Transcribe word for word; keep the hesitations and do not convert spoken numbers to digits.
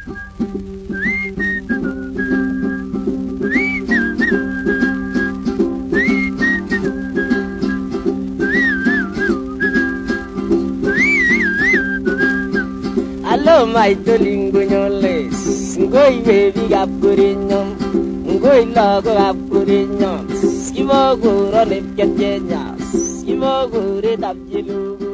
Hello, my darling, Gunoles. Ngoi baby gap kurinyom. Ngoi lago gap kurinyom. Skibo guro lepket jenya. Skibo guro tap jilu.